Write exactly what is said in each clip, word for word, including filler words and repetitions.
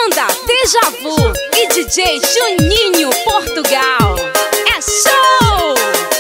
Banda Deja Vu e D J Juninho Portugal. É show!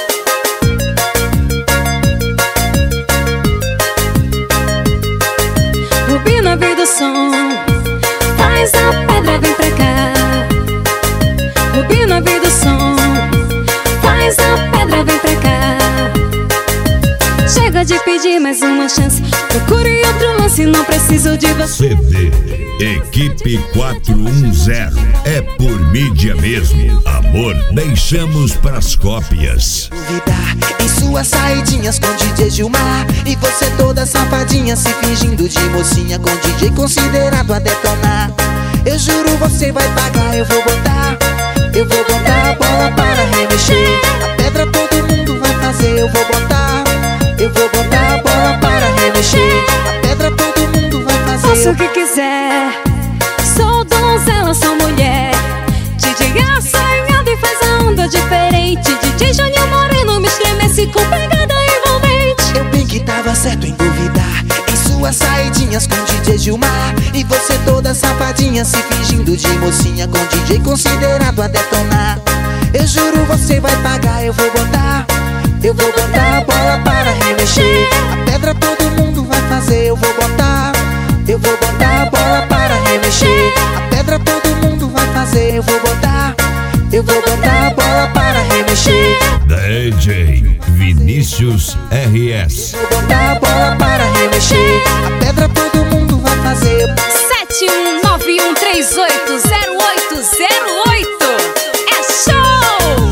Rubina veio do som, faz a pedra, vem pra cá. Rubina veio do som, faz a pedra, vem pra cá. Chega de pedir mais uma chance, procure outro lance, não preciso de você. C D Equipe quatro um zero, é por mídia mesmo. Amor, deixamos pras cópias. Duvidar em suas saidinhas com D J Gilmar, e você toda safadinha se fingindo de mocinha com D J considerado a detonar. Eu juro você vai pagar, eu vou botar, eu vou botar a bola para remexer. A pedra todo mundo vai fazer, eu vou botar, eu vou botar a bola para remexer. A pedra todo mundo vai fazer. Faça o que quiser, sou donzela, sou mulher. D J assanhado e faz a onda diferente. D J Juninho Moreno me estremece com pegada envolvente. Eu bem que tava certo em duvidar em suas saidinhas com D J Gilmar, e você toda safadinha se fingindo de mocinha com D J considerado a detonar. Eu juro você vai pagar, eu vou botar, eu vou botar a bola para remexer. A pedra todo mundo vai fazer, eu vou botar, eu vou botar a bola para remexer. A pedra todo mundo vai fazer, eu vou botar, eu vou botar a bola para remexer. D J Vinícius R S. Vou botar a bola para remexer. A pedra todo mundo vai fazer. sete um nove um três oito zero oito zero oito. É show!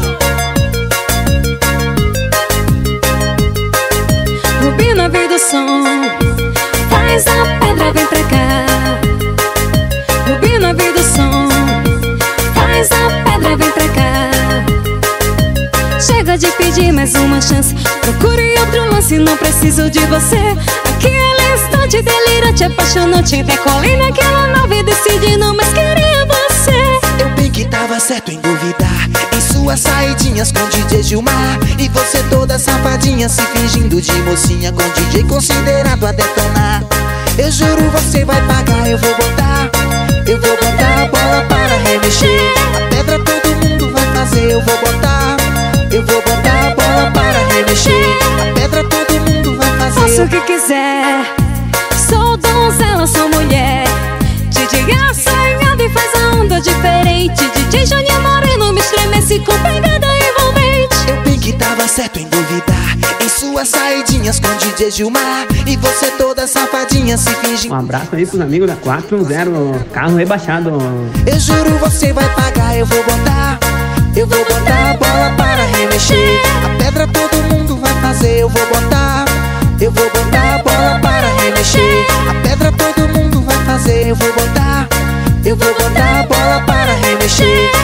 Rubina veio do som, faz a pedra, vem pra cá. Rubina veio do som, faz a pedra, vem pra cá. Chega de pedir mais uma chance, procure outro lance, não preciso de você. Aquele instante delirante, apaixonante, decolei naquela nave decidindo, mas queria você. Eu bem que tava certo em duvidar em suas saidinhas com D J Gilmar, e você toda safadinha se fingindo de mocinha com D J considerado a detonar. Eu juro você vai pagar, eu vou botar, eu vou botar a bola para remexer. A pedra todo mundo vai fazer, eu vou botar, eu vou botar a bola para remexer. A pedra todo mundo vai fazer. Faça o que quiser, sou donzela, sou mulher. D J assanhado e faz a onda diferente. D J Juninho Moreno me estremece com pegada envolvente. Eu bem que tava certo em duvidar em suas saidinhas com D J Gilmar, e você toda safadinha se fingindo. Um abraço aí pros amigos da quatro um zero, carro rebaixado. Eu juro você vai pagar, eu vou botar, eu vou botar a bola para remexer. A pedra todo mundo vai fazer, eu vou botar, eu vou botar a bola para remexer. A pedra todo mundo vai fazer, eu vou botar, eu vou botar a bola para remexer.